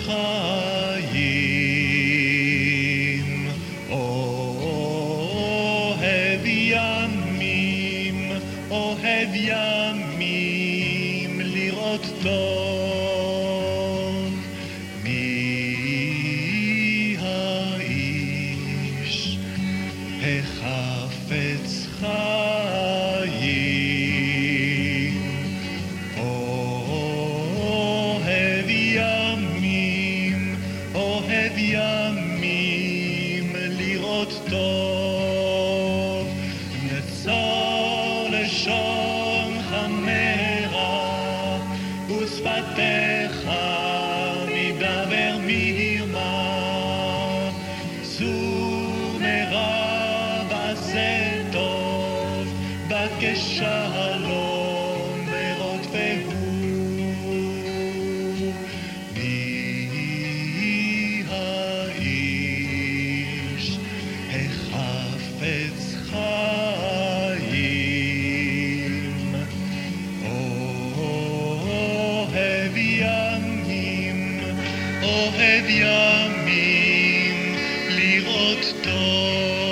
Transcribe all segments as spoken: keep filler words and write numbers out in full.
חיים, אוהב ימים, אוהב ימים, לראות טוב. מי האיש החפץ חיים, אוהב ימים, אוהב ימים, לראות טוב. נצור לשונך מהרה, ושפתיך מדבר מרמה. צור מהרה ועשה טוב, בקש שלום ברודפהו. מי האיש החפץ חיים, אוהב ימים, אוהב ימים, לראות טוב.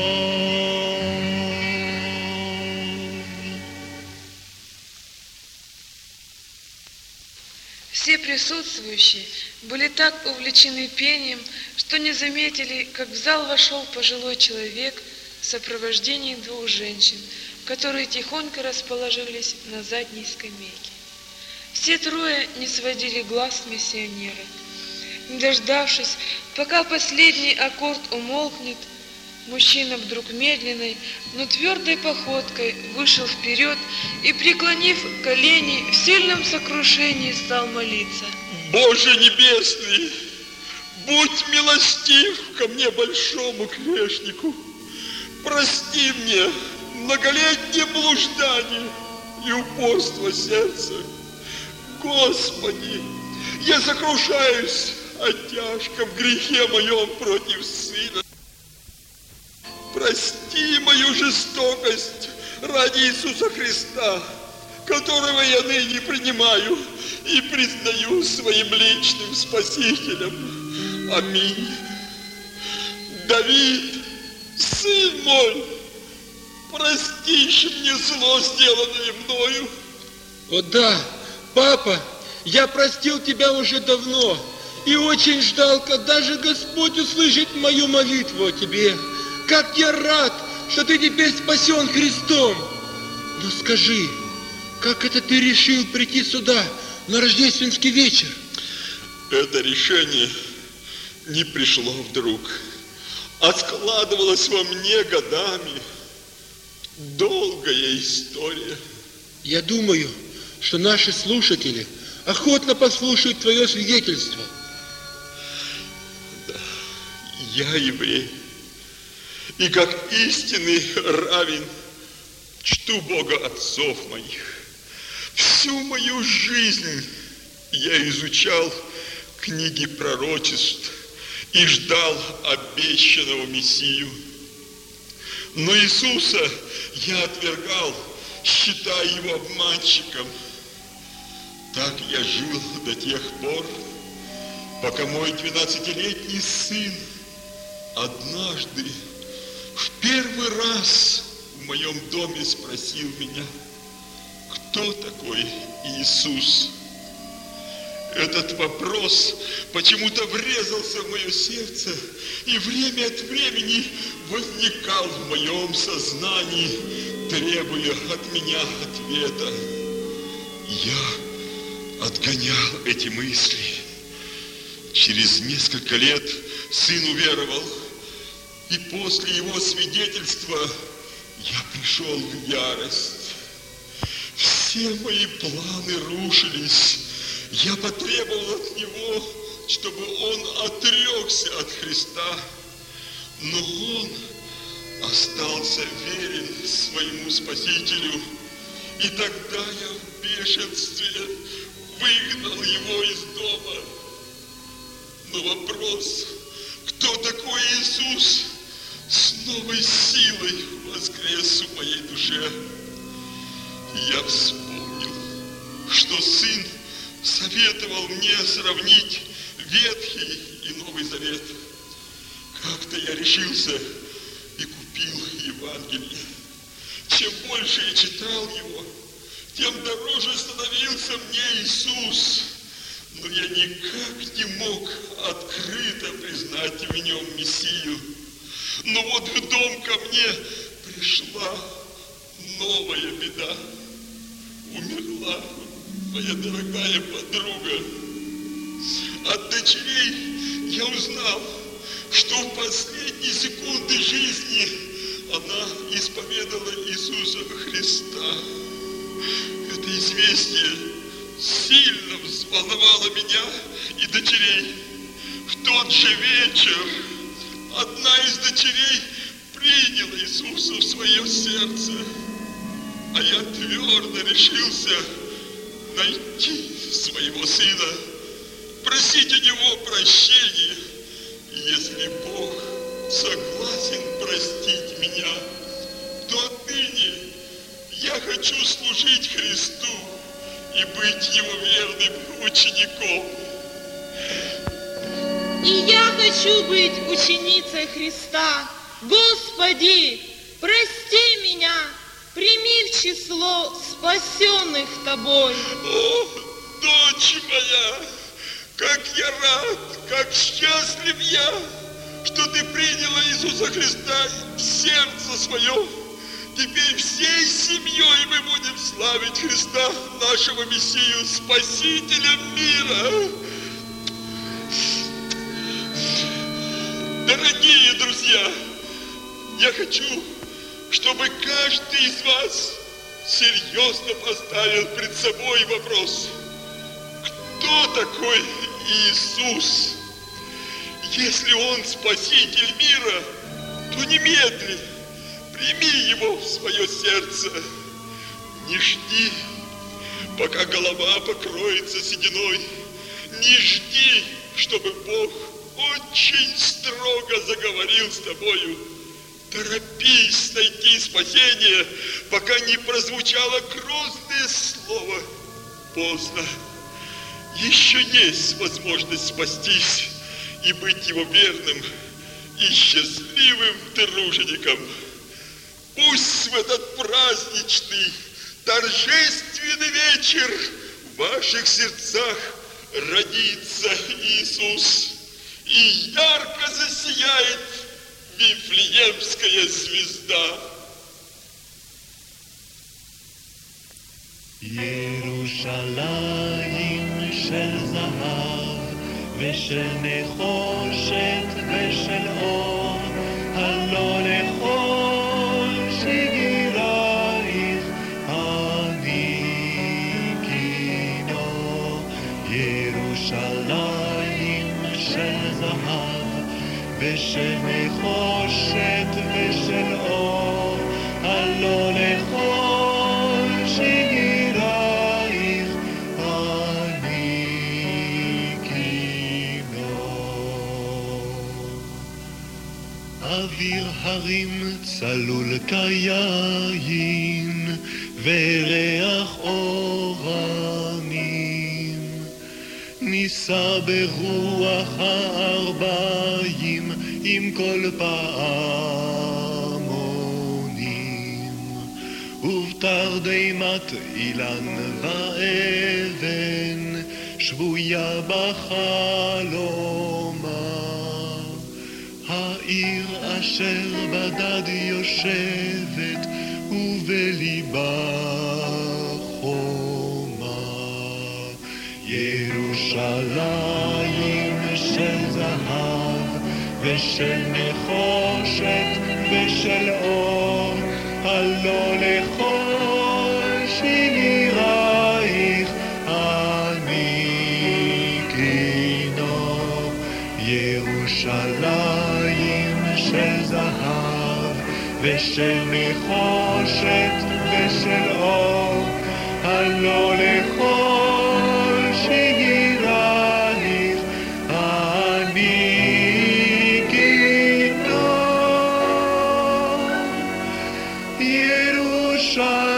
Все присутствующие были так увлечены пением, что не заметили, как в зал вошел пожилой человек в сопровождении двух женщин, которые тихонько расположились на задней скамейке. Все трое не сводили глаз с миссионера. Не дождавшись, пока последний аккорд умолкнет, мужчина вдруг медленной, но твердой походкой вышел вперед и, преклонив колени, в сильном сокрушении стал молиться. Боже небесный, будь милостив ко мне, большому грешнику. Прости мне многолетнее блуждание и упорство сердца. Господи, я сокрушаюсь о тяжком грехе моем против Сына. Прости мою жестокость ради Иисуса Христа, которого я ныне принимаю и признаю своим личным Спасителем. Аминь. Давид, сын мой, прости мне зло, сделанное мною. О да, папа, я простил тебя уже давно и очень ждал, когда же Господь услышит мою молитву о тебе. Как я рад, что ты теперь спасен Христом. Но скажи, как это ты решил прийти сюда на рождественский вечер? Это решение не пришло вдруг, а складывалось во мне годами. Долгая история. Я думаю, что наши слушатели охотно послушают твое свидетельство. Да, я еврей. И как истинный раввин чту Бога отцов моих. Всю мою жизнь я изучал книги пророчеств и ждал обещанного Мессию. Но Иисуса я отвергал, считая его обманщиком. Так я жил до тех пор, пока мой двенадцатилетний сын однажды в первый раз в моем доме спросил меня, кто такой Иисус. Этот вопрос почему-то врезался в мое сердце и время от времени возникал в моем сознании, требуя от меня ответа. Я отгонял эти мысли. Через несколько лет сын уверовал, и после его свидетельства я пришел в ярость. Все мои планы рушились. Я потребовал от него, чтобы он отрекся от Христа. Но он остался верен своему Спасителю. И тогда я в бешенстве выгнал его из дома. Но вопрос, кто такой Иисус, с новой силой воскрес в моей душе. Я вспомнил, что сын советовал мне сравнить Ветхий и Новый Завет. Как-то я решился и купил Евангелие. Чем больше я читал его, тем дороже становился мне Иисус. Но я никак не мог открыто признать в нем Мессию. Но вот в дом ко мне пришла новая беда. Умерла моя дорогая подруга. От дочерей я узнал, что в последние секунды жизни она исповедала Иисуса Христа. Это известие сильно взволновало меня и дочерей. В тот же вечер одна из дочерей приняла Иисуса в свое сердце, а я твердо решился найти своего сына, просить у него прощения. И если Бог согласен простить меня, то отныне я хочу служить Христу и быть Его верным учеником. И я хочу быть ученицей Христа. Господи, прости меня, прими в число спасенных Тобой. О, дочь моя, как я рад, как счастлив я, что ты приняла Иисуса Христа в сердце свое. Теперь всей семьей мы будем славить Христа, нашего Мессию, Спасителя мира. Дорогие друзья, я хочу, чтобы каждый из вас серьезно поставил пред собой вопрос: кто такой Иисус? Если Он Спаситель мира, то немедли прими Его в свое сердце. Не жди, пока голова покроется сединой. Не жди, чтобы Бог очень строго заговорил с тобою. Торопись найти спасение, пока не прозвучало грозное слово. Поздно. Еще есть возможность спастись и быть Его верным и счастливым тружеником. Пусть в этот праздничный, торжественный вечер в ваших сердцах родится Иисус, и ярко засияет Вифлеемская звезда. ירושלים של זהב ושל נחושת ושל אור, הלא לכל שגירייך הניקינו. ירושלים של זהב ושל נחושת ושל אור, הלא לכל שגירייך הניקינו. אוויר הרים צלול כיין וריח אורנים, נישא ברוח הארבעים עם כל פעמונים, ובתרדמת אילן ואבן שבויה בחלומה. העיר אשר בדד יושבת ובליבה חומה. ירושלים של זהב ושל נחושת ושל אור, הלא לכל שגירייך הניקינו. ירושלים של זהב ושל נחושת ושל אור, הלא לכל שגירייך הניקינו. ירושלים